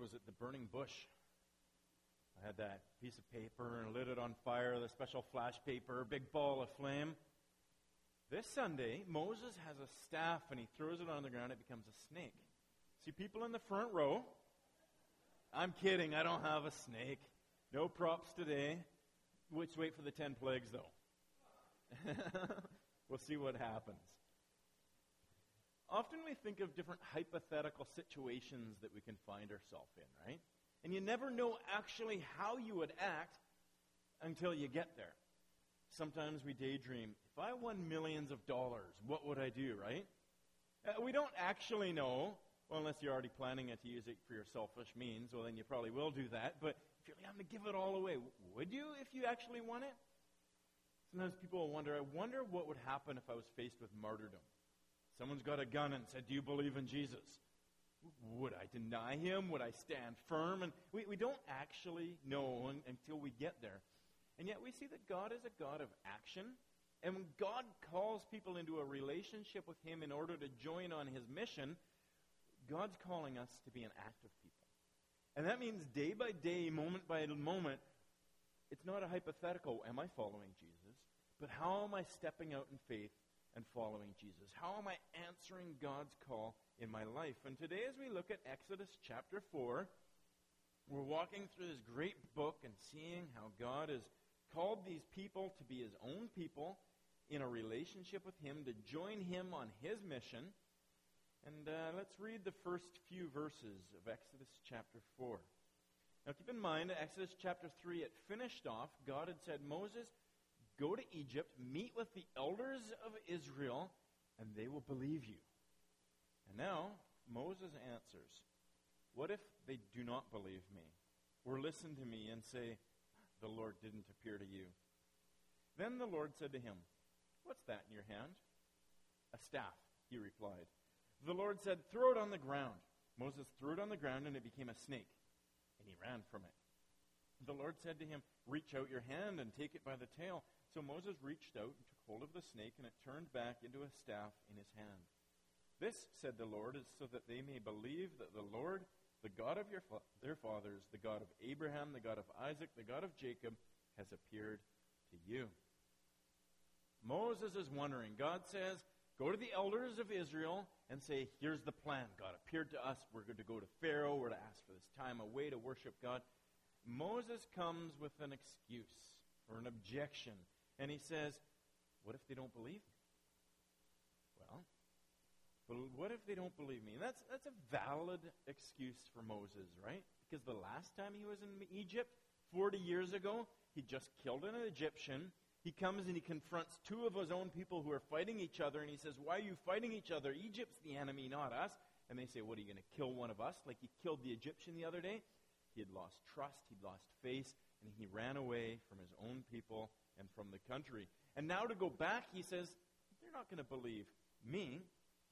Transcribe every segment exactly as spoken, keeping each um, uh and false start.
was at the burning bush. I had that piece of paper and lit it on fire, the special flash paper, a big ball of flame. This Sunday, Moses has a staff and he throws it on the ground. It becomes a snake. See people in the front row? I'm kidding. I don't have a snake. No props today. Let's wait for the ten plagues, though. We'll see what happens. Often we think of different hypothetical situations that we can find ourselves in, right? And you never know actually how you would act until you get there. Sometimes we daydream, if I won millions of dollars, what would I do, right? Uh, we don't actually know, well, unless you're already planning it to use it for your selfish means, well, then you probably will do that. But if you're like, I'm going to give it all away, would you if you actually won it? Sometimes people will wonder, I wonder what would happen if I was faced with martyrdom. Someone's got a gun and said, do you believe in Jesus? Would I deny him? Would I stand firm? And we, we don't actually know un, until we get there. And yet we see that God is a God of action. And when God calls people into a relationship with him in order to join on his mission, God's calling us to be an active people. And that means day by day, moment by moment, it's not a hypothetical, am I following Jesus? But how am I stepping out in faith and following Jesus? How am I answering God's call in my life? And today as we look at Exodus chapter four, we're walking through this great book and seeing how God has called these people to be his own people in a relationship with him, to join him on his mission. And uh, let's read the first few verses of Exodus chapter four. Now keep in mind, Exodus chapter three, it finished off, God had said, Moses, go to Egypt, meet with the elders of Israel, and they will believe you. And now, Moses answers, what if they do not believe me, or listen to me and say, the Lord didn't appear to you? Then the Lord said to him, what's that in your hand? A staff, he replied. The Lord said, throw it on the ground. Moses threw it on the ground, and it became a snake, and he ran from it. The Lord said to him, reach out your hand and take it by the tail. So Moses reached out and took hold of the snake, and it turned back into a staff in his hand. This, said the Lord, is so that they may believe that the Lord, the God of your fa- their fathers, the God of Abraham, the God of Isaac, the God of Jacob, has appeared to you. Moses is wondering. God says, go to the elders of Israel and say, here's the plan. God appeared to us. We're going to go to Pharaoh. We're to ask for this time away to worship God. Moses comes with an excuse or an objection. And he says, what if they don't believe me? Well, but what if they don't believe me? And that's, that's a valid excuse for Moses, right? Because the last time he was in Egypt, forty years ago, he just killed an Egyptian. He comes and he confronts two of his own people who are fighting each other, and he says, why are you fighting each other? Egypt's the enemy, not us. And they say, what, are you going to kill one of us like you killed the Egyptian the other day? He had lost trust, he'd lost face, and he ran away from his own people and from the country. And now to go back, he says, they're not going to believe me.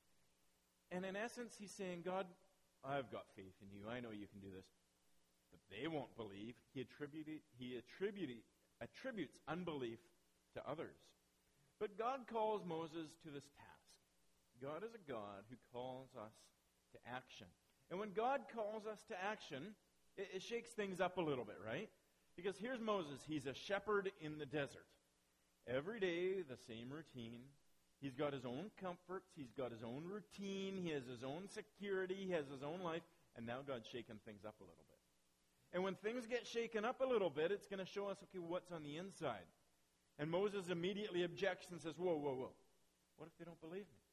And in essence, he's saying, God, I've got faith in you. I know you can do this. But they won't believe. He attributed, he attributed, attributes unbelief to others. But God calls Moses to this task. God is a God who calls us to action. And when God calls us to action, it, it shakes things up a little bit, right? Because here's Moses. He's a shepherd in the desert. Every day, the same routine. He's got his own comforts. He's got his own routine. He has his own security. He has his own life. And now God's shaking things up a little bit. And when things get shaken up a little bit, it's going to show us, okay, what's on the inside. And Moses immediately objects and says, whoa, whoa, whoa. What if they don't believe me?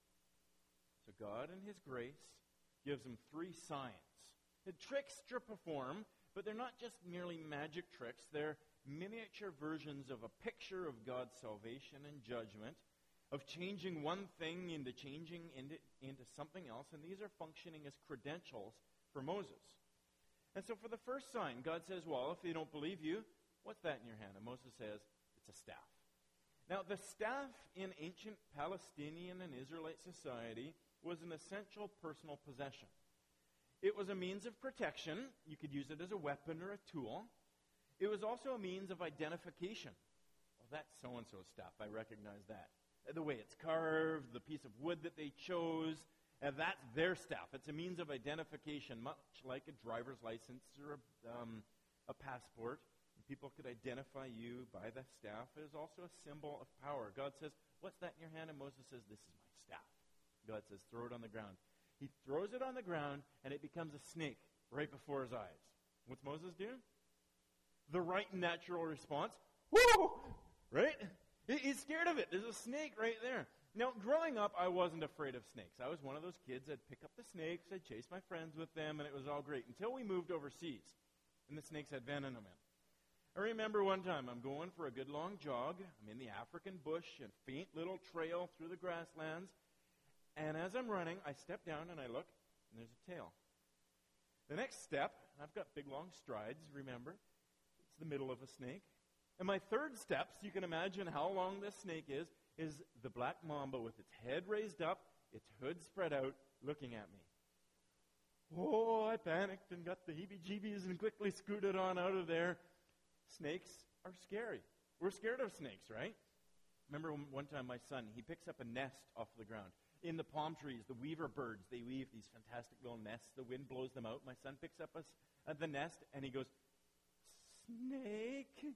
So God, in his grace, gives him three signs. The tricks to perform, but they're not just merely magic tricks. They're miniature versions of a picture of God's salvation and judgment, of changing one thing into changing into, into something else. And these are functioning as credentials for Moses. And so for the first sign, God says, well, if they don't believe you, what's that in your hand? And Moses says, it's a staff. Now, the staff in ancient Palestinian and Israelite society was an essential personal possession. It was a means of protection. You could use it as a weapon or a tool. It was also a means of identification. Well, that's so-and-so's staff. I recognize that. The way it's carved, the piece of wood that they chose, And that's their staff. It's a means of identification, much like a driver's license or a, um, a passport. People could identify you by the staff. It is also a symbol of power. God says, what's that in your hand? And Moses says, this is my staff. God says, throw it on the ground. He throws it on the ground, and it becomes a snake right before his eyes. What's Moses do? The right natural response, whoo! Right? He's scared of it. There's a snake right there. Now, growing up, I wasn't afraid of snakes. I was one of those kids that'd pick up the snakes, I'd chase my friends with them, and it was all great until we moved overseas, and the snakes had venom in them. I remember one time I'm going for a good long jog. I'm in the African bush, a faint little trail through the grasslands. And as I'm running, I step down and I look, and there's a tail. The next step, and I've got big long strides, remember, it's the middle of a snake. And my third step, so you can imagine how long this snake is, is the black mamba with its head raised up, its hood spread out, looking at me. Oh, I panicked and got the heebie-jeebies and quickly scooted on out of there. Snakes are scary. We're scared of snakes, right? Remember one time my son, he picks up a nest off the ground. In the palm trees, the weaver birds, they weave these fantastic little nests. The wind blows them out. My son picks up a, uh, the nest, and he goes, snake?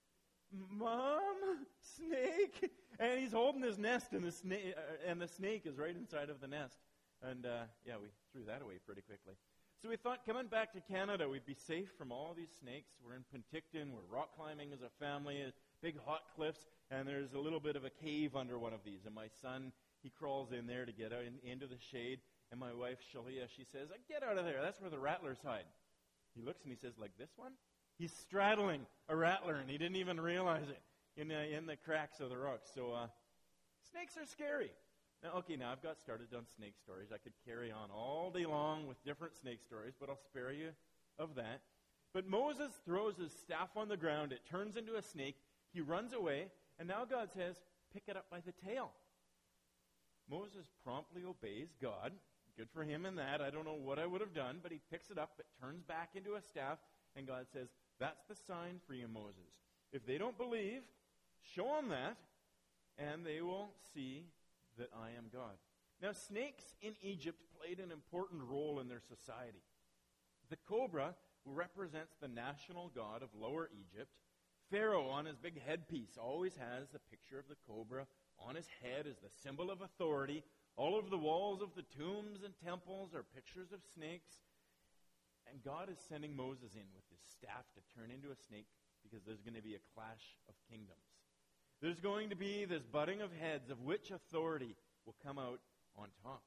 Mom? Snake? And he's holding his nest, and the, sna- uh, and the snake is right inside of the nest. And, uh, yeah, we threw that away pretty quickly. So we thought coming back to Canada, we'd be safe from all these snakes. We're in Penticton. We're rock climbing as a family, big hot cliffs, and there's a little bit of a cave under one of these. And my son, he crawls in there to get out in, into the shade. And my wife, Shalia, she says, get out of there. That's where the rattlers hide. He looks and he says, like this one? He's straddling a rattler, and he didn't even realize it in, uh, in the cracks of the rocks. So uh, snakes are scary. Now, okay, now I've got started on snake stories. I could carry on all day long with different snake stories, but I'll spare you of that. But Moses throws his staff on the ground. It turns into a snake. He runs away, and now God says, pick it up by the tail. Moses promptly obeys God. Good for him in that. I don't know what I would have done, but he picks it up. It turns back into a staff, and God says, that's the sign for you, Moses. If they don't believe, show them that, and they will see that I am God. Now, snakes in Egypt played an important role in their society. The cobra represents the national god of Lower Egypt. Pharaoh, on his big headpiece, always has a picture of the cobra on his head as the symbol of authority. All over the walls of the tombs and temples are pictures of snakes. And God is sending Moses in with his staff to turn into a snake because there's going to be a clash of kingdoms. There's going to be this butting of heads of which authority will come out on top.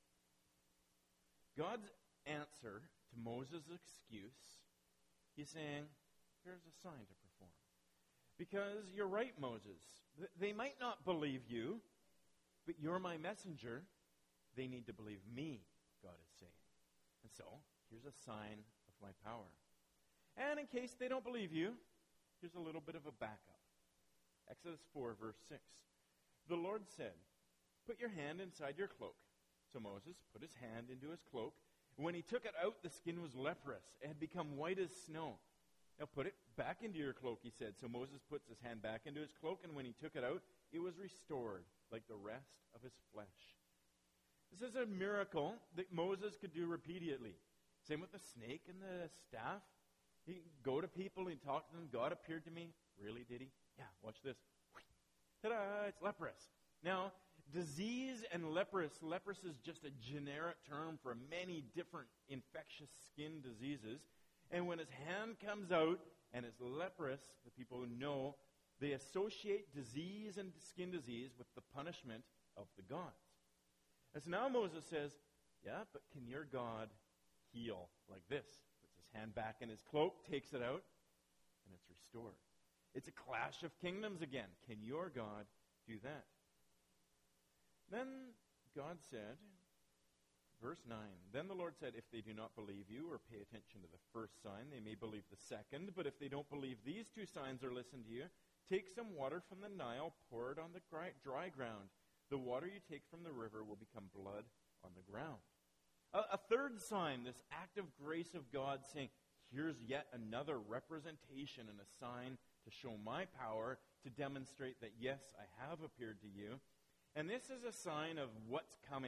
God's answer to Moses' excuse, he's saying, here's a sign to perform. Because you're right, Moses. They might not believe you, but you're my messenger. They need to believe me, God is saying. And so, here's a sign of my power. And in case they don't believe you, here's a little bit of a backup. Exodus four, verse six. The Lord said, put your hand inside your cloak. So Moses put his hand into his cloak. When he took it out, the skin was leprous. It had become white as snow. Now put it back into your cloak, he said. So Moses puts his hand back into his cloak, and when he took it out, it was restored like the rest of his flesh. This is a miracle that Moses could do repeatedly. Same with the snake and the staff. He'd go to people, he'd talk to them. God appeared to me. Really, did he? Yeah, watch this. Ta-da, it's leprous. Now, disease and leprous, leprous is just a generic term for many different infectious skin diseases. And when his hand comes out and it's leprous, the people who know, they associate disease and skin disease with the punishment of the gods. And so now Moses says, yeah, but can your God heal like this? Puts his hand back in his cloak, takes it out, and it's restored. It's a clash of kingdoms again. Can your God do that? Then God said, verse nine, then the Lord said, if they do not believe you or pay attention to the first sign, they may believe the second. But if they don't believe these two signs or listen to you, take some water from the Nile, pour it on the dry ground. The water you take from the river will become blood on the ground. A, a third sign, this act of grace of God saying, here's yet another representation and a sign to show my power, to demonstrate that, yes, I have appeared to you. And this is a sign of what's coming.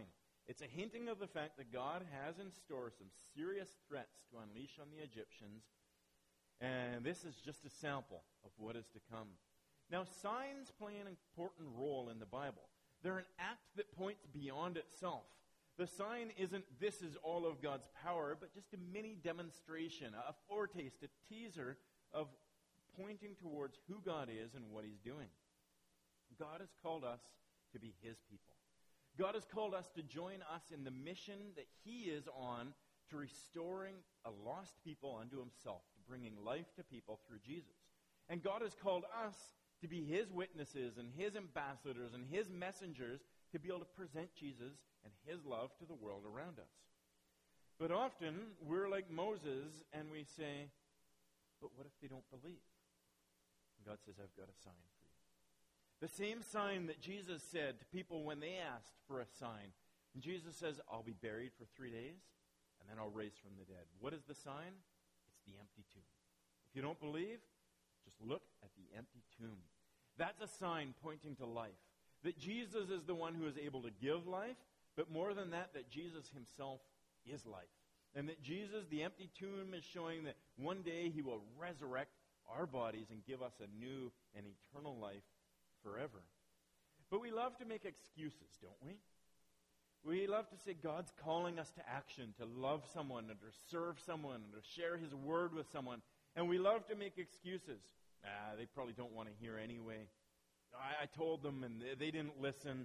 It's a hinting of the fact that God has in store some serious threats to unleash on the Egyptians, and this is just a sample of what is to come. Now, signs play an important role in the Bible. They're an act that points beyond itself. The sign isn't, this is all of God's power, but just a mini demonstration, a foretaste, a teaser of pointing towards who God is and what he's doing. God has called us to be his people. God has called us to join us in the mission that he is on to restoring a lost people unto himself, to bringing life to people through Jesus. And God has called us to be his witnesses and his ambassadors and his messengers to be able to present Jesus and his love to the world around us. But often, we're like Moses, and we say, but what if they don't believe? And God says, I've got a sign for you. The same sign that Jesus said to people when they asked for a sign. And Jesus says, I'll be buried for three days, and then I'll raise from the dead. What is the sign? It's the empty tomb. If you don't believe, just look at the empty tomb. That's a sign pointing to life. That Jesus is the one who is able to give life, but more than that, that Jesus himself is life. And that Jesus, the empty tomb, is showing that one day he will resurrect our bodies and give us a new and eternal life forever. But we love to make excuses, don't we? We love to say God's calling us to action, to love someone, and to serve someone, and to share his word with someone. And we love to make excuses. Ah, they probably don't want to hear anyway. I, I told them and they, they didn't listen.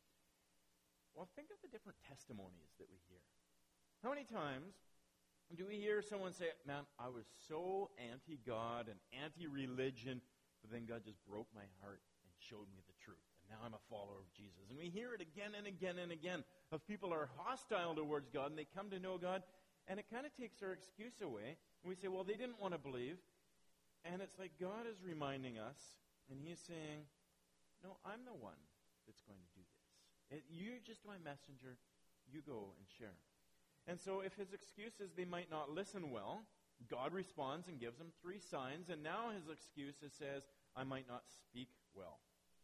Well, think of the different testimonies that we hear. How many times do we hear someone say, man, I was so anti-God and anti-religion, but then God just broke my heart and showed me the truth. And now I'm a follower of Jesus. And we hear it again and again and again of people who are hostile towards God and they come to know God. And it kind of takes our excuse away. And we say, well, they didn't want to believe. And it's like God is reminding us, and he's saying, no, I'm the one that's going to do this. It, you're just my messenger. You go and share. And so if his excuse is they might not listen well, God responds and gives them three signs. And now his excuse is, says, I might not speak well.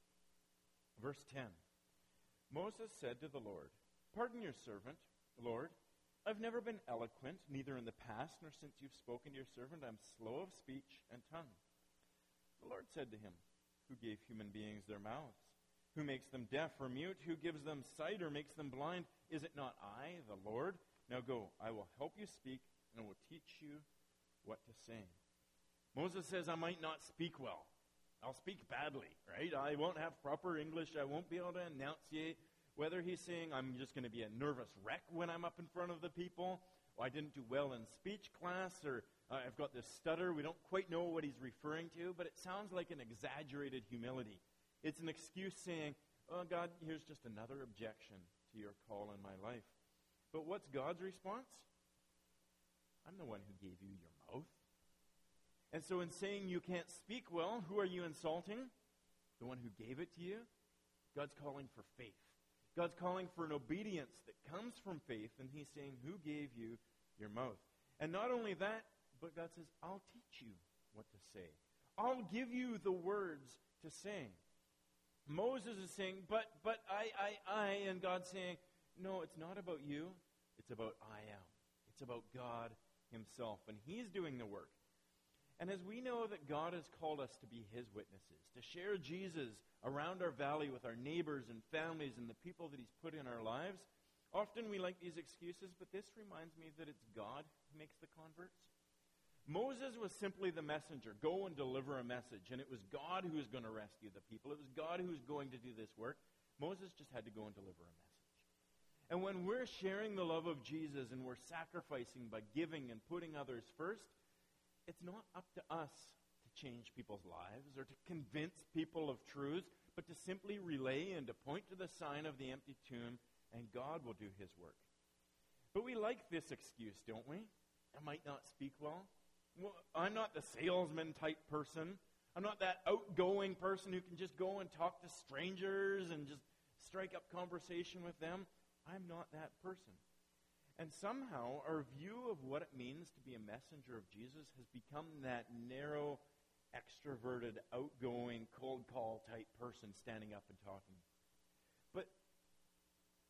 Verse ten. Moses said to the Lord, pardon your servant, Lord. I've never been eloquent, neither in the past nor since you've spoken to your servant. I'm slow of speech and tongue. The Lord said to him, who gave human beings their mouths? Who makes them deaf or mute? Who gives them sight or makes them blind? Is it not I, the Lord? Now go, I will help you speak, and I will teach you what to say. Moses says, I might not speak well. I'll speak badly, right? I won't have proper English. I won't be able to enunciate. Whether he's saying I'm just going to be a nervous wreck when I'm up in front of the people, or I didn't do well in speech class, or uh, I've got this stutter. We don't quite know what he's referring to, but it sounds like an exaggerated humility. It's an excuse saying, oh, God, here's just another objection to your call in my life. But what's God's response? I'm the one who gave you your mouth. And so in saying you can't speak well, who are you insulting? The one who gave it to you? God's calling for faith. God's calling for an obedience that comes from faith, and he's saying, who gave you your mouth? And not only that, but God says, I'll teach you what to say. I'll give you the words to say. Moses is saying, but, but, I, I, I, and God's saying, no, it's not about you, it's about I am. It's about God himself, and he's doing the work. And as we know that God has called us to be his witnesses, to share Jesus around our valley with our neighbors and families and the people that he's put in our lives, often we like these excuses, but this reminds me that it's God who makes the converts. Moses was simply the messenger. Go and deliver a message. And it was God who was going to rescue the people. It was God who was going to do this work. Moses just had to go and deliver a message. And when we're sharing the love of Jesus and we're sacrificing by giving and putting others first, it's not up to us to change people's lives or to convince people of truth, but to simply relay and to point to the sign of the empty tomb, and God will do his work. But we like this excuse, don't we? I might not speak well. Well, I'm not the salesman type person. I'm not that outgoing person who can just go and talk to strangers and just strike up conversation with them. I'm not that person. And somehow our view of what it means to be a messenger of Jesus has become that narrow, extroverted, outgoing, cold call type person standing up and talking. But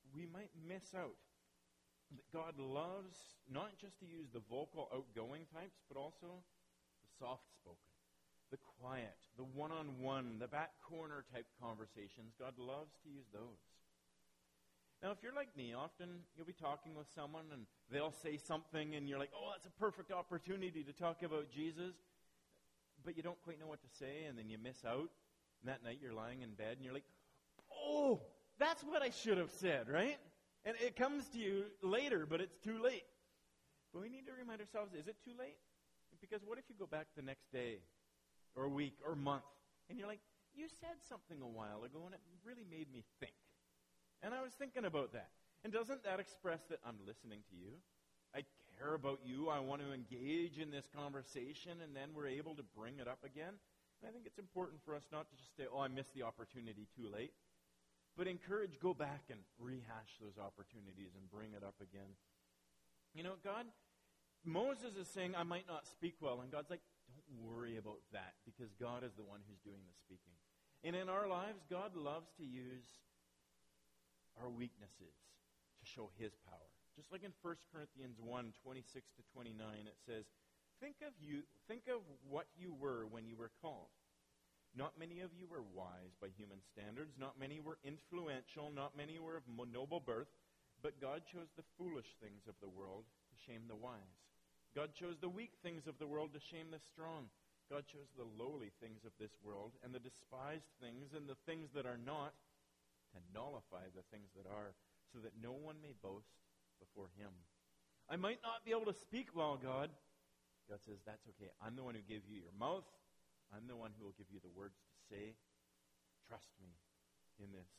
we might miss out that God loves not just to use the vocal, outgoing types, but also the soft-spoken, the quiet, the one-on-one, the back corner type conversations. God loves to use those. Now, if you're like me, often you'll be talking with someone and they'll say something and you're like, oh, that's a perfect opportunity to talk about Jesus, but you don't quite know what to say, and then you miss out. And that night you're lying in bed and you're like, oh, that's what I should have said, right? And it comes to you later, but it's too late. But we need to remind ourselves, is it too late? Because what if you go back the next day or a week or month and you're like, you said something a while ago and it really made me think. And I was thinking about that. And doesn't that express that I'm listening to you? I care about you. I want to engage in this conversation, and then we're able to bring it up again. And I think it's important for us not to just say, oh, I missed the opportunity too late, but encourage, go back and rehash those opportunities and bring it up again. You know, God, Moses is saying, I might not speak well. And God's like, don't worry about that, because God is the one who's doing the speaking. And in our lives, God loves to use our weaknesses to show his power. Just like in First Corinthians one, twenty-six to twenty-nine, it says, Think of you. Think of what you were when you were called. Not many of you were wise by human standards. Not many were influential. Not many were of noble birth. But God chose the foolish things of the world to shame the wise. God chose the weak things of the world to shame the strong. God chose the lowly things of this world and the despised things and the things that are not to nullify the things that are, so that no one may boast before him. I might not be able to speak well, God. God says, that's okay. I'm the one who gave you your mouth. I'm the one who will give you the words to say. Trust me in this.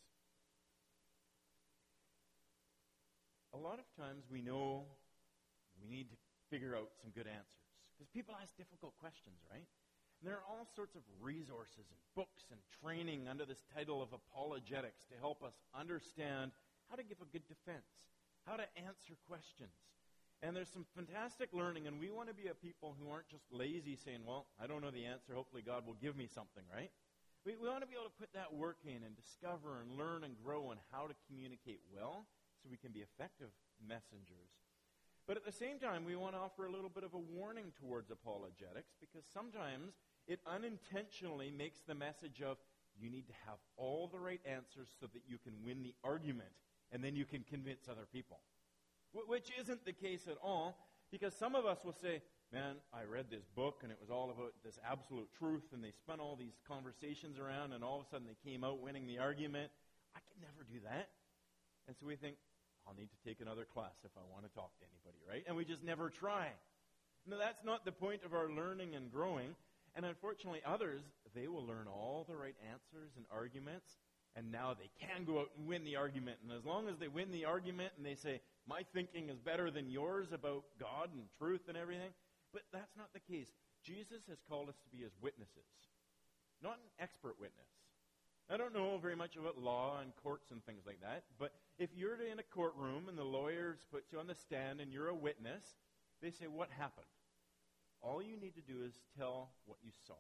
A lot of times we know we need to figure out some good answers, because people ask difficult questions, right? And there are all sorts of resources and books and training under this title of apologetics to help us understand how to give a good defense, how to answer questions. And there's some fantastic learning, and we want to be a people who aren't just lazy saying, well, I don't know the answer, hopefully God will give me something, right? We, we want to be able to put that work in and discover and learn and grow on how to communicate well so we can be effective messengers. But at the same time, we want to offer a little bit of a warning towards apologetics, because sometimes it unintentionally makes the message of you need to have all the right answers so that you can win the argument, and then you can convince other people. Which isn't the case at all, because some of us will say, man, I read this book and it was all about this absolute truth, and they spun all these conversations around, and all of a sudden they came out winning the argument. I could never do that. And so we think, I'll need to take another class if I want to talk to anybody, right? And we just never try. No, that's not the point of our learning and growing. And unfortunately, others, they will learn all the right answers and arguments, and now they can go out and win the argument. And as long as they win the argument and they say, my thinking is better than yours about God and truth and everything, but that's not the case. Jesus has called us to be his witnesses, not an expert witness. I don't know very much about law and courts and things like that, but if you're in a courtroom and the lawyers put you on the stand and you're a witness, they say, what happened? All you need to do is tell what you saw.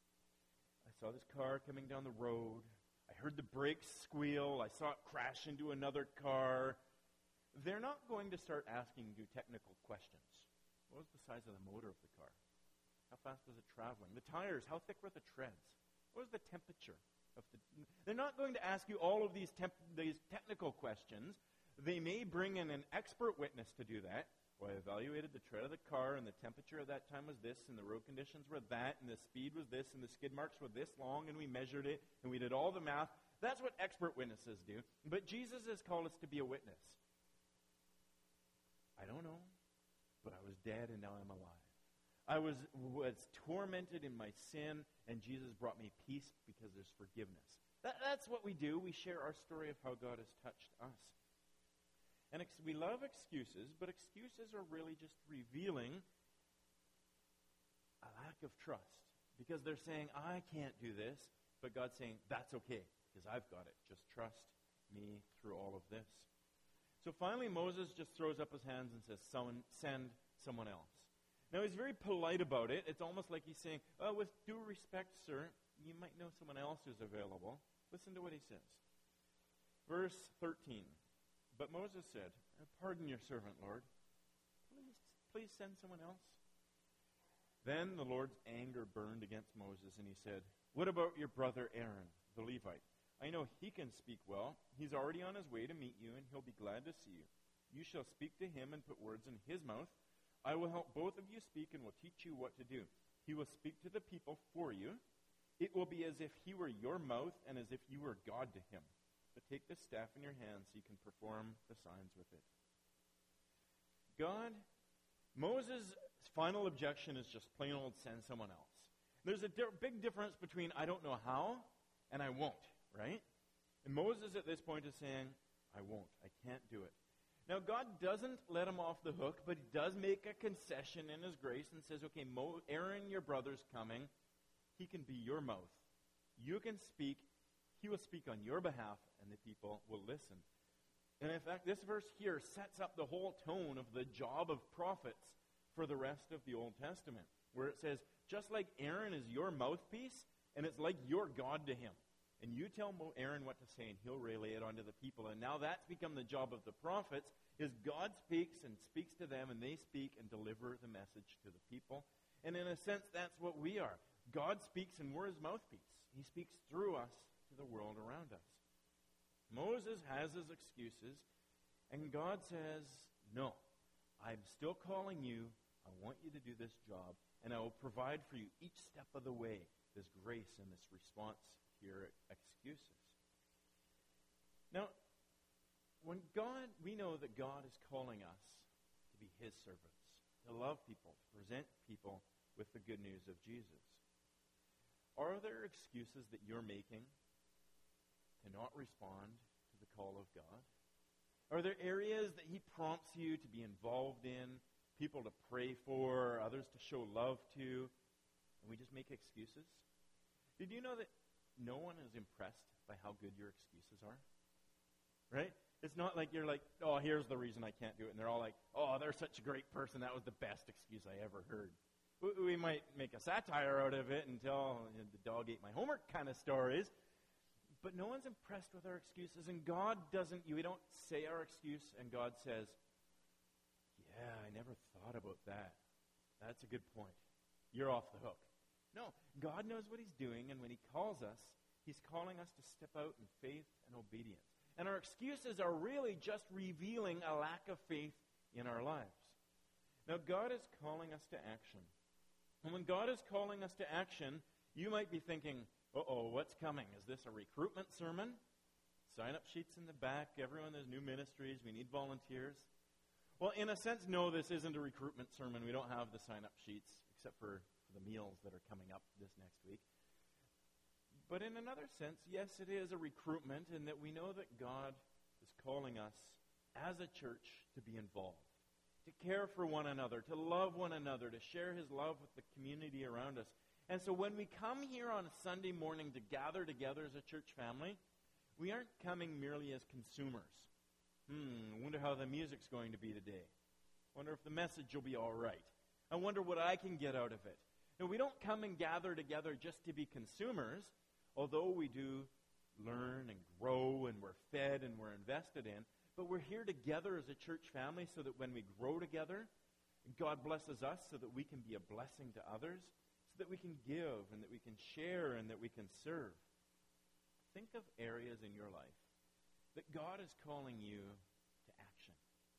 I saw this car coming down the road. I heard the brakes squeal. I saw it crash into another car. They're not going to start asking you technical questions. What was the size of the motor of the car? How fast was it traveling? The tires, how thick were the treads? What was the temperature of the... They're not going to ask you all of these, temp- these technical questions. They may bring in an expert witness to do that. Well, I evaluated the tread of the car, and the temperature at that time was this, and the road conditions were that, and the speed was this, and the skid marks were this long, and we measured it, and we did all the math. That's what expert witnesses do. But Jesus has called us to be a witness. I don't know, but I was dead, and now I'm alive. I was, was tormented in my sin, and Jesus brought me peace because there's forgiveness. That, that's what we do. We share our story of how God has touched us. And ex- we love excuses, but excuses are really just revealing a lack of trust. Because they're saying, I can't do this, but God's saying, that's okay, because I've got it. Just trust me through all of this. So finally, Moses just throws up his hands and says, someone, send someone else. Now, he's very polite about it. It's almost like he's saying, oh, with due respect, sir, you might know someone else who's available. Listen to what he says. Verse thirteen. But Moses said, "Pardon your servant, Lord. Please, please send someone else." Then the Lord's anger burned against Moses, and he said, "What about your brother Aaron, the Levite? I know he can speak well. He's already on his way to meet you, and he'll be glad to see you. You shall speak to him and put words in his mouth. I will help both of you speak and will teach you what to do. He will speak to the people for you. It will be as if he were your mouth and as if you were God to him. But take this staff in your hand so you can perform the signs with it." God, Moses' final objection is just plain old send someone else. There's a di- big difference between I don't know how and I won't, right? And Moses at this point is saying, I won't, I can't do it. Now, God doesn't let him off the hook, but he does make a concession in his grace and says, okay, Mo- Aaron, your brother's coming. He can be your mouth. You can speak. He will speak on your behalf, and the people will listen. And in fact, this verse here sets up the whole tone of the job of prophets for the rest of the Old Testament, where it says, just like Aaron is your mouthpiece, and it's like you're God to him. And you tell Aaron what to say, and he'll relay it onto the people. And now that's become the job of the prophets, is God speaks and speaks to them, and they speak and deliver the message to the people. And in a sense, that's what we are. God speaks, and we're his mouthpiece. He speaks through us to the world around us. Moses has his excuses, and God says, no, I'm still calling you. I want you to do this job, and I will provide for you each step of the way this grace and this response to your excuses. Now, when God, we know that God is calling us to be his servants, to love people, to present people with the good news of Jesus. Are there excuses that you're making to not respond to the call of God? Are there areas that he prompts you to be involved in, people to pray for, others to show love to, and we just make excuses? Did you know that no one is impressed by how good your excuses are? Right? It's not like you're like, oh, here's the reason I can't do it. And they're all like, oh, they're such a great person. That was the best excuse I ever heard. We might make a satire out of it and tell you know, the dog ate my homework kind of stories. But no one's impressed with our excuses. And God doesn't, we don't say our excuse, and God says, yeah, I never thought about that. That's a good point. You're off the hook. No, God knows what he's doing, and when he calls us, he's calling us to step out in faith and obedience. And our excuses are really just revealing a lack of faith in our lives. Now, God is calling us to action. And when God is calling us to action, you might be thinking, uh-oh, what's coming? Is this a recruitment sermon? Sign-up sheets in the back. Everyone, there's new ministries. We need volunteers. Well, in a sense, no, this isn't a recruitment sermon. We don't have the sign-up sheets, except for the meals that are coming up this next week. But in another sense, yes, it is a recruitment in that we know that God is calling us as a church to be involved, to care for one another, to love one another, to share his love with the community around us. And so when we come here on a Sunday morning to gather together as a church family, we aren't coming merely as consumers. Hmm, I wonder how the music's going to be today. I wonder if the message will be all right. I wonder what I can get out of it. And we don't come and gather together just to be consumers, although we do learn and grow and we're fed and we're invested in. But we're here together as a church family so that when we grow together, God blesses us so that we can be a blessing to others, so that we can give and that we can share and that we can serve. Think of areas in your life that God is calling you to action.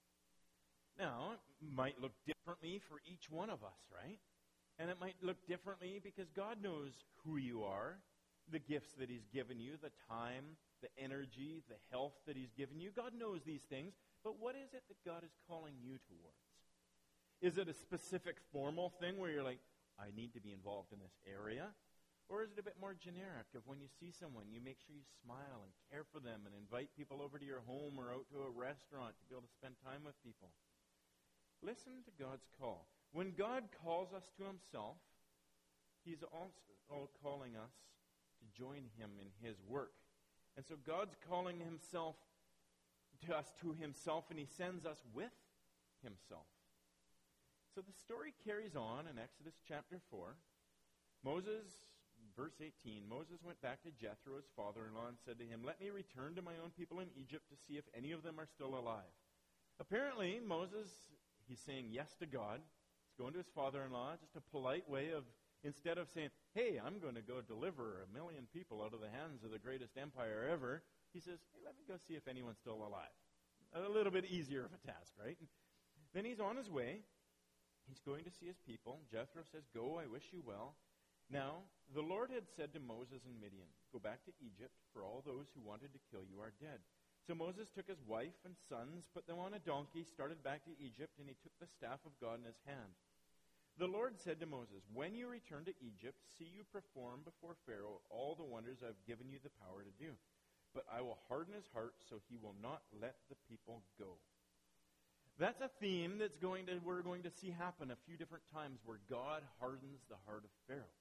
Now, it might look differently for each one of us, right? And it might look differently because God knows who you are, the gifts that he's given you, the time, the energy, the health that he's given you. God knows these things, but what is it that God is calling you towards? Is it a specific formal thing where you're like, I need to be involved in this area? Or is it a bit more generic of when you see someone, you make sure you smile and care for them and invite people over to your home or out to a restaurant to be able to spend time with people? Listen to God's call. When God calls us to himself, he's also calling us to join him in his work. And so God's calling himself to us to himself, and he sends us with himself. So the story carries on in Exodus chapter four. Moses verse eighteen, Moses went back to Jethro, his father-in-law, and said to him, "Let me return to my own people in Egypt to see if any of them are still alive." Apparently, Moses, he's saying yes to God. He's going to his father-in-law, just a polite way of, instead of saying, "Hey, I'm going to go deliver a million people out of the hands of the greatest empire ever," he says, "Hey, let me go see if anyone's still alive." A little bit easier of a task, right? Then he's on his way. He's going to see his people. Jethro says, "Go, I wish you well." Now, the Lord had said to Moses in Midian, "Go back to Egypt, for all those who wanted to kill you are dead." So Moses took his wife and sons, put them on a donkey, started back to Egypt, and he took the staff of God in his hand. The Lord said to Moses, "When you return to Egypt, see you perform before Pharaoh all the wonders I've given you the power to do. But I will harden his heart so he will not let the people go." That's a theme that's going to we're going to see happen a few different times, where God hardens the heart of Pharaoh.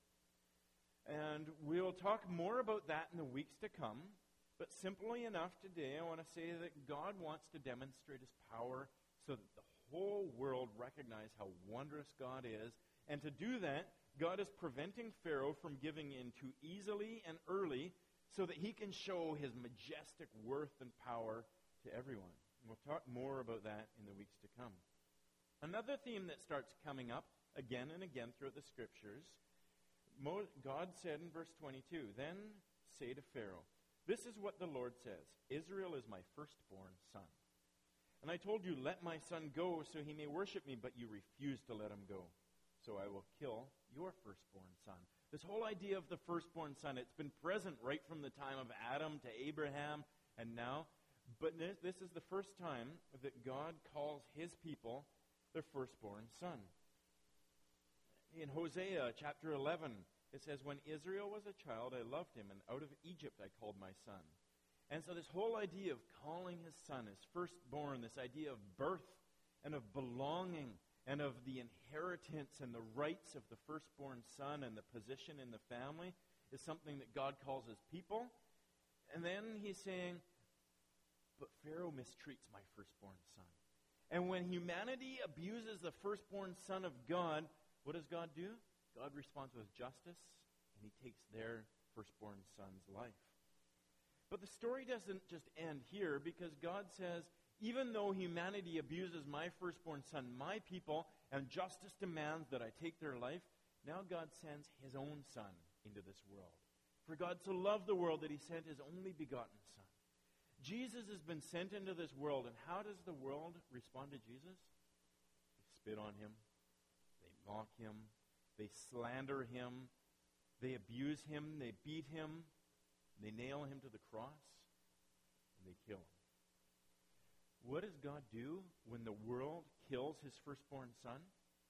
And we'll talk more about that in the weeks to come. But simply enough today, I want to say that God wants to demonstrate his power so that the whole world recognize how wondrous God is. And to do that, God is preventing Pharaoh from giving in too easily and early so that he can show his majestic worth and power to everyone. We'll talk more about that in the weeks to come. Another theme that starts coming up again and again throughout the Scriptures, God said in verse twenty-two, "Then say to Pharaoh, 'This is what the Lord says, Israel is my firstborn son. And I told you, let my son go so he may worship me, but you refused to let him go. So I will kill your firstborn son.'" This whole idea of the firstborn son, it's been present right from the time of Adam to Abraham and now. But this is the first time that God calls his people their firstborn son. In Hosea chapter eleven, it says, "When Israel was a child, I loved him, and out of Egypt I called my son." And so this whole idea of calling his son his firstborn, this idea of birth and of belonging and of the inheritance and the rights of the firstborn son and the position in the family is something that God calls his people. And then he's saying, "But Pharaoh mistreats my firstborn son." And when humanity abuses the firstborn son of God, what does God do? God responds with justice, and he takes their firstborn son's life. But the story doesn't just end here, because God says, even though humanity abuses my firstborn son, my people, and justice demands that I take their life, now God sends his own son into this world. For God so loved the world that he sent his only begotten son. Jesus has been sent into this world, and how does the world respond to Jesus? They spit on him. They mock him. They slander him. They abuse him. They beat him. They nail him to the cross. And they kill him. What does God do when the world kills his firstborn son?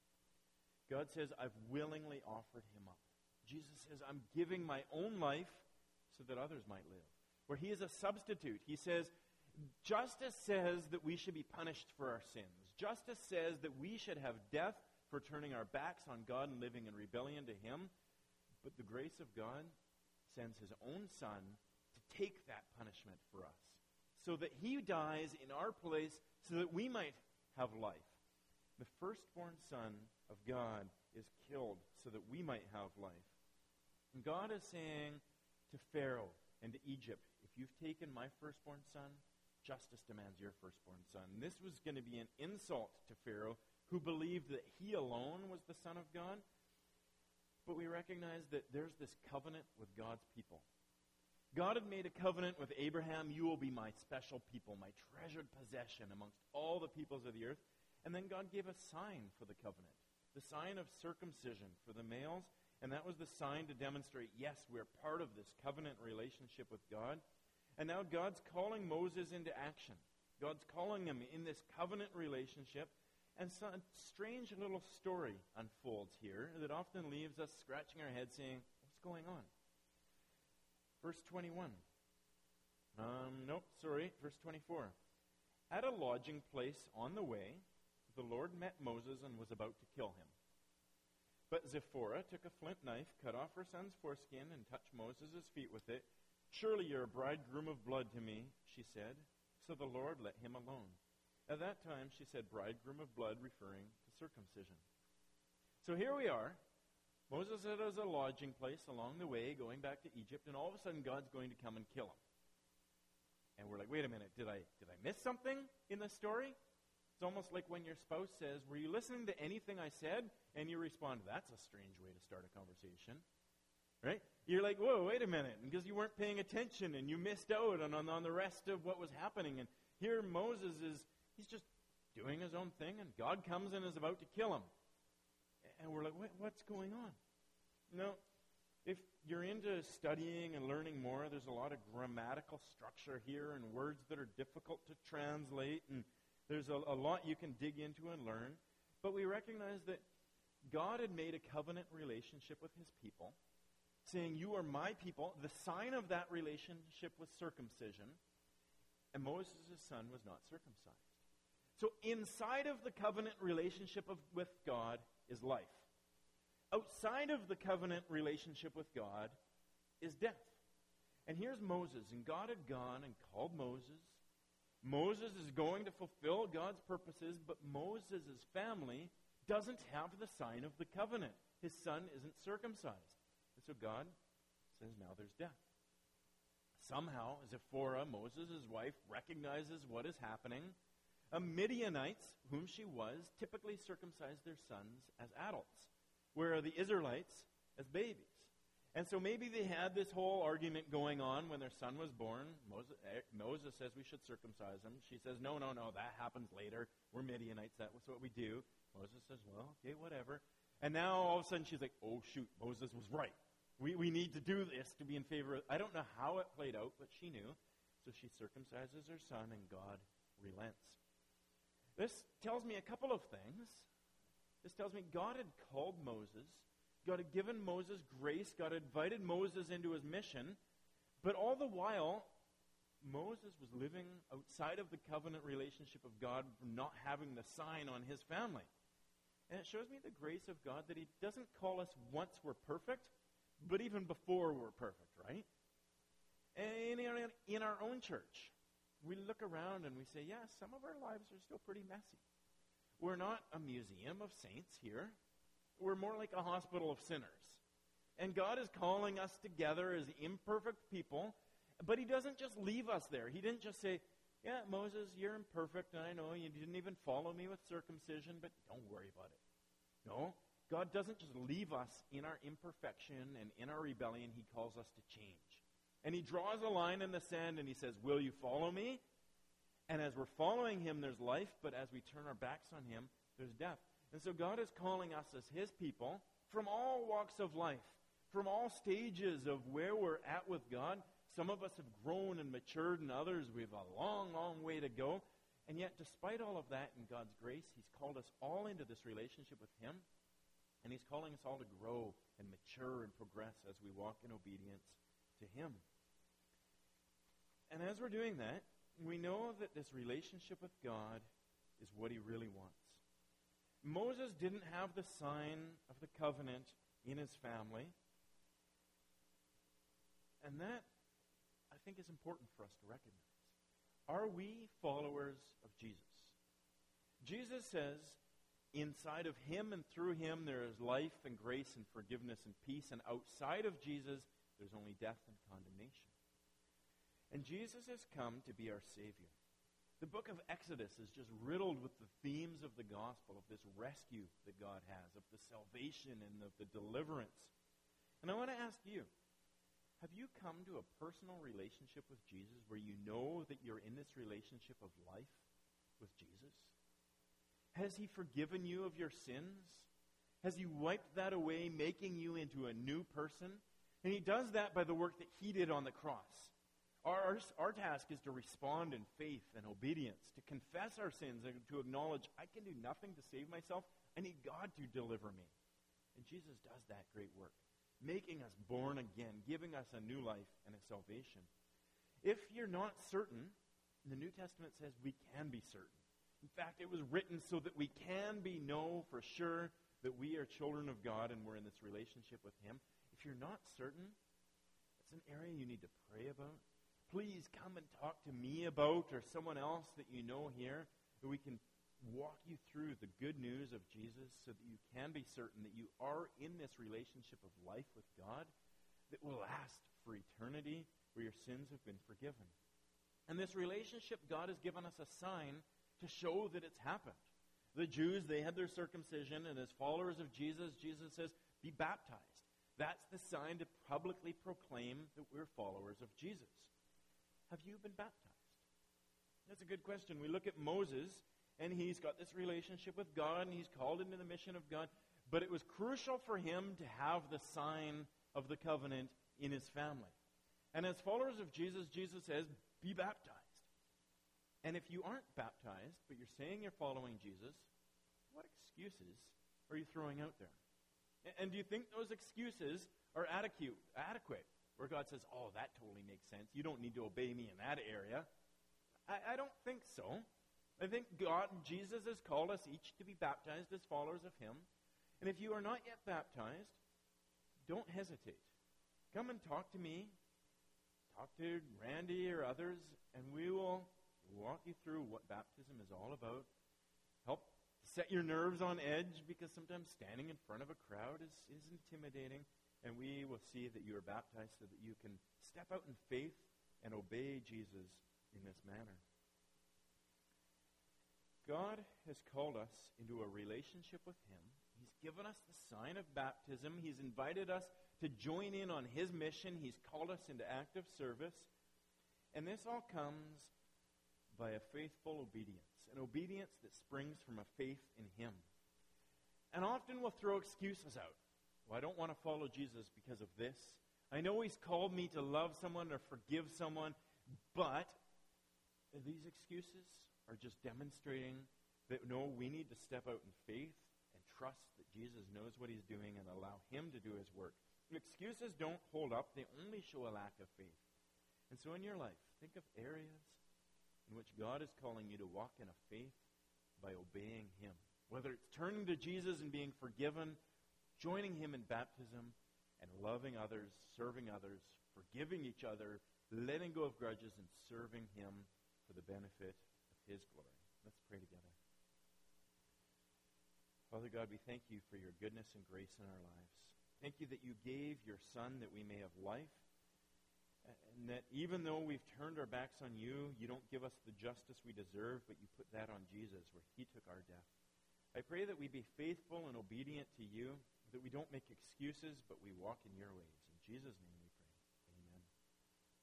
God says, "I've willingly offered him up." Jesus says, "I'm giving my own life so that others might live." Where he is a substitute. He says, justice says that we should be punished for our sins. Justice says that we should have death for turning our backs on God and living in rebellion to him. But the grace of God sends his own son to take that punishment for us, so that he dies in our place so that we might have life. The firstborn son of God is killed so that we might have life. And God is saying to Pharaoh and to Egypt, if you've taken my firstborn son, justice demands your firstborn son. And this was going to be an insult to Pharaoh, who believed that he alone was the Son of God. But we recognize that there's this covenant with God's people. God had made a covenant with Abraham, "You will be my special people, my treasured possession amongst all the peoples of the earth." And then God gave a sign for the covenant, the sign of circumcision for the males. And that was the sign to demonstrate, yes, we're part of this covenant relationship with God. And now God's calling Moses into action. God's calling him in this covenant relationship. And so a strange little story unfolds here that often leaves us scratching our heads saying, what's going on? Verse twenty-one. Um, nope, sorry, verse twenty-four. At a lodging place on the way, the Lord met Moses and was about to kill him. But Zipporah took a flint knife, cut off her son's foreskin, and touched Moses' feet with it. "Surely you're a bridegroom of blood to me," she said. So the Lord let him alone. At that time, she said, "bridegroom of blood," referring to circumcision. So here we are. Moses is a lodging place along the way, going back to Egypt, and all of a sudden God's going to come and kill him. And we're like, wait a minute, did I did I miss something in the story? It's almost like when your spouse says, were you listening to anything I said? And you respond, that's a strange way to start a conversation. Right? You're like, whoa, wait a minute, because you weren't paying attention and you missed out on, on, on the rest of what was happening. And here Moses is, he's just doing his own thing, and God comes and is about to kill him. And we're like, Wait, what's going on? No, if you're into studying and learning more, there's a lot of grammatical structure here and words that are difficult to translate, and there's a, a lot you can dig into and learn. But we recognize that God had made a covenant relationship with his people, saying, you are my people. The sign of that relationship was circumcision, and Moses' son was not circumcised. So inside of the covenant relationship of, with God is life. Outside of the covenant relationship with God is death. And here's Moses, and God had gone and called Moses. Moses is going to fulfill God's purposes, but Moses' family doesn't have the sign of the covenant. His son isn't circumcised. And so God says, now there's death. Somehow, Zipporah, Moses' wife, recognizes what is happening. Uh, Midianites, whom she was, typically circumcised their sons as adults, where the Israelites as babies. And so maybe they had this whole argument going on when their son was born. Moses, eh, Moses says we should circumcise him. She says, no, no, no, that happens later. We're Midianites, that's what we do. Moses says, well, okay, whatever. And now all of a sudden she's like, oh, shoot, Moses was right. We we need to do this to be in favor of... I don't know how it played out, but she knew. So she circumcises her son, and God relents. This tells me a couple of things. This tells me God had called Moses. God had given Moses grace. God had invited Moses into his mission. But all the while, Moses was living outside of the covenant relationship of God, not having the sign on his family. And it shows me the grace of God that he doesn't call us once we're perfect, but even before we're perfect, right? And in our, in our own church, we look around and we say, yeah, some of our lives are still pretty messy. We're not a museum of saints here. We're more like a hospital of sinners. And God is calling us together as imperfect people, but he doesn't just leave us there. He didn't just say, yeah, Moses, you're imperfect, and I know you didn't even follow me with circumcision, but don't worry about it. No, God doesn't just leave us in our imperfection and in our rebellion. He calls us to change. And he draws a line in the sand and he says, will you follow me? And as we're following him, there's life, but as we turn our backs on him, there's death. And so God is calling us as his people from all walks of life, from all stages of where we're at with God. Some of us have grown and matured, and others we have a long, long way to go. And yet, despite all of that, in God's grace, he's called us all into this relationship with him. And he's calling us all to grow and mature and progress as we walk in obedience to him. And as we're doing that, we know that this relationship with God is what he really wants. Moses didn't have the sign of the covenant in his family. And that, I think, is important for us to recognize. Are we followers of Jesus? Jesus says, inside of him and through him there is life and grace and forgiveness and peace, and outside of Jesus there's only death and condemnation. And Jesus has come to be our Savior. The book of Exodus is just riddled with the themes of the gospel, of this rescue that God has, of the salvation and of the deliverance. And I want to ask you, have you come to a personal relationship with Jesus where you know that you're in this relationship of life with Jesus? Has he forgiven you of your sins? Has he wiped that away, making you into a new person? And he does that by the work that he did on the cross. Our, our, our task is to respond in faith and obedience, to confess our sins and to acknowledge, I can do nothing to save myself. I need God to deliver me. And Jesus does that great work, making us born again, giving us a new life and a salvation. If you're not certain, the New Testament says we can be certain. In fact, it was written so that we can be know for sure that we are children of God and we're in this relationship with him. If you're not certain, it's an area you need to pray about. Please come and talk to me about, or someone else that you know here, that we can walk you through the good news of Jesus so that you can be certain that you are in this relationship of life with God that will last for eternity, where your sins have been forgiven. And this relationship, God has given us a sign to show that it's happened. The Jews, they had their circumcision, and as followers of Jesus, Jesus says, be baptized. That's the sign to publicly proclaim that we're followers of Jesus. Have you been baptized? That's a good question. We look at Moses, and he's got this relationship with God, and he's called into the mission of God. But it was crucial for him to have the sign of the covenant in his family. And as followers of Jesus, Jesus says, be baptized. And if you aren't baptized, but you're saying you're following Jesus, what excuses are you throwing out there? And do you think those excuses are adequate, adequate, where God says, oh, that totally makes sense. You don't need to obey me in that area. I, I don't think so. I think God, Jesus has called us each to be baptized as followers of him. And if you are not yet baptized, don't hesitate. Come and talk to me, talk to Randy or others, and we will walk you through what baptism is all about. Help set your nerves on edge, because sometimes standing in front of a crowd is, is intimidating. And we will see that you are baptized so that you can step out in faith and obey Jesus in this manner. God has called us into a relationship with him. He's given us the sign of baptism. He's invited us to join in on his mission. He's called us into active service. And this all comes by a faithful obedience, an obedience that springs from a faith in him. And often we'll throw excuses out. Well, I don't want to follow Jesus because of this. I know he's called me to love someone or forgive someone, but these excuses are just demonstrating that, no, we need to step out in faith and trust that Jesus knows what he's doing and allow him to do his work. Excuses don't hold up. They only show a lack of faith. And so in your life, think of areas in which God is calling you to walk in a faith by obeying him. Whether it's turning to Jesus and being forgiven, joining him in baptism, and loving others, serving others, forgiving each other, letting go of grudges, and serving him for the benefit of his glory. Let's pray together. Father God, we thank you for your goodness and grace in our lives. Thank you that you gave your Son that we may have life, and that even though we've turned our backs on you, you don't give us the justice we deserve, but you put that on Jesus, where he took our death. I pray that we be faithful and obedient to you, that we don't make excuses, but we walk in your ways. In Jesus' name.